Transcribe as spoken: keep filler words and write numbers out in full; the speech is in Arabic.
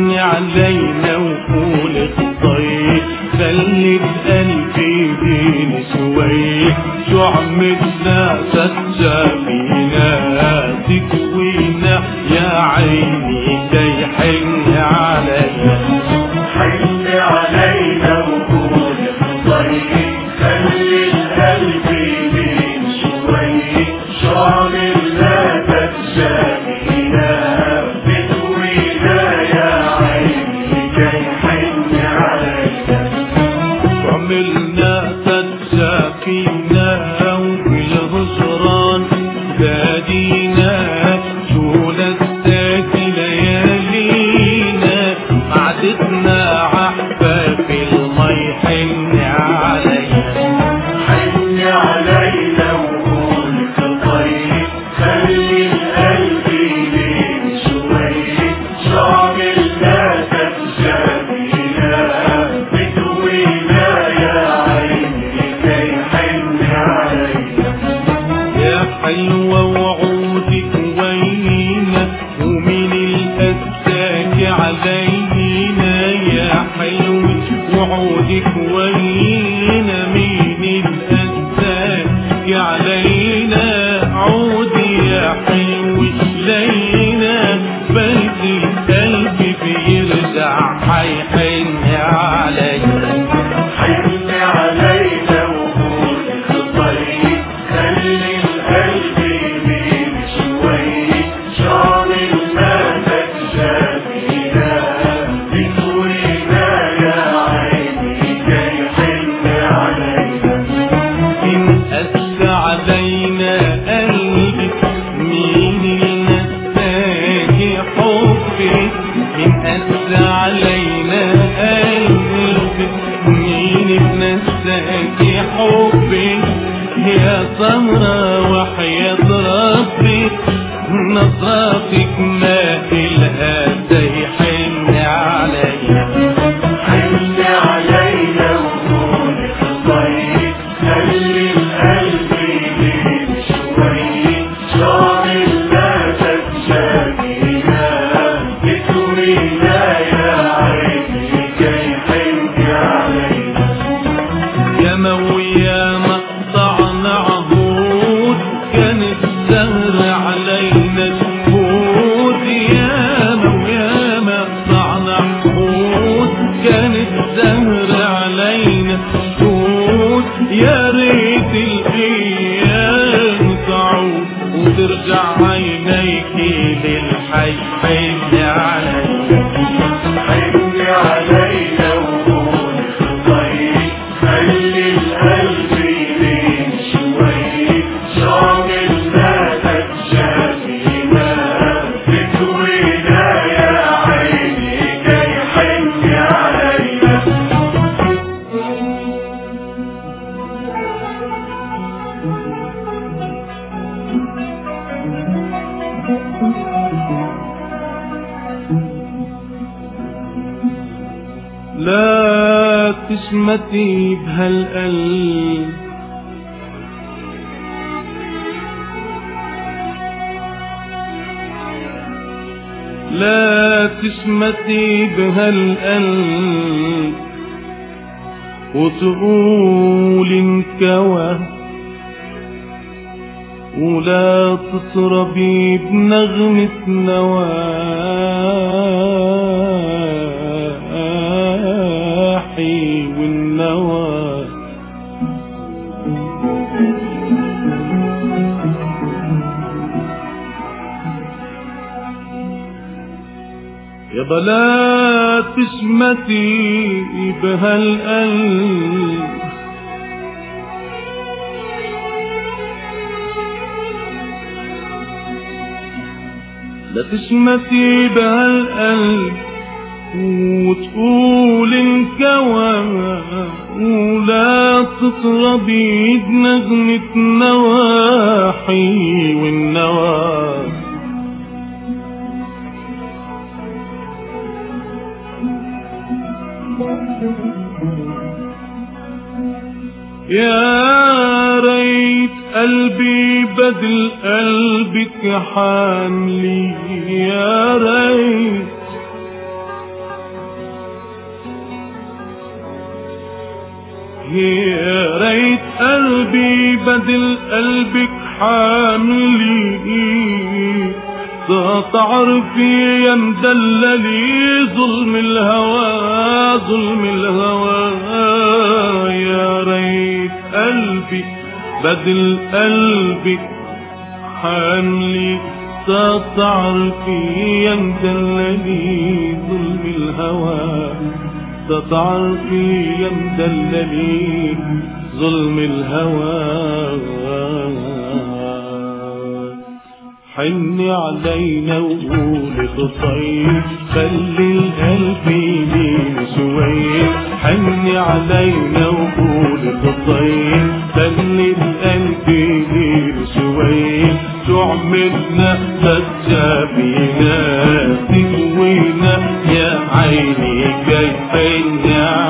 حن علينا وقول الطيب خلي بقلبي دين شوي شو عملنا ستشافينا تكوينا يا عيني كي حن علينا حن علينا وقول الطيب خلي بقلبي دين شوي شو عملنا ستشافينا تكوينا يا عيني كي حن علينا عملنا تتشافينا وبالهجران بادينا شو لذات ليالينا قعدتنا عحبة في المي حن علينا حن علينا وقول الطيب خلي القلب يلين شوي شو عملنا تتشافينا بتوينا يا عيني كي حن علينا يا حلوة وعودك وينا ومن الأساك علينا يا حلوة وعودك وينا من الأساك علينا عودي يا حلوة لينا بيت القلب بيرجع حيحن علينا حن علينا وقول الطيب خلي القلب يلين شوي شو عملنا تتشافينا بتوينا يا عيني كي حن علينا إن أسى علينا قلبك مين النساك حبك إن أسى علينا قلبك مين النساك حبك يا سمرة وحياة ربك نظرتك ما إلها تيحن علينا حن علينا وقول الطيب خلي القلب يلين شوي شو عملنا تتشافينا بتوينا يا عيني كي حن علينا ياما وياما قطعنا عهود كان الزهر علينا شهود ياما وياما قطعنا عهود كان الزهر علينا شهود يا ريت الايام تعود وترجع عينيكي للحي حن علينا حن علينا وقول الطيب خلي القلب يلين شوي شو عملنا تتشافينا بتوينا يا عيني كي حن علينا لا تشمتي بهالقلب لا تشمتي بهالقلب وتقول انكوى ولا تطربي بنغمة نواحي والنوى يا بلا تشمتي بهالقلب لا تشمتي بهالقلب وتقول انكوى ولا تطربي بنغمة نواحي والنوى يا ريت قلبي بدل قلبك حاملي يا ريت يا ريت قلبي بدل قلبك حاملي، تعرفي يا مدللي ظلم الهوى ظلم الهوى. يا ريت قلبي بدل قلبك حاملي، تعرفي يا مدللي ظلم الهوى، تعرفي يا مدللي ظلم الهوى. حني علينا وقولي خطيب، خلي القلب يلين شوية. حني علينا وقولي خطيب، خلي القلب يلين شوية. تعملنا تتشافينا تكوينا يا عيني جاي. حني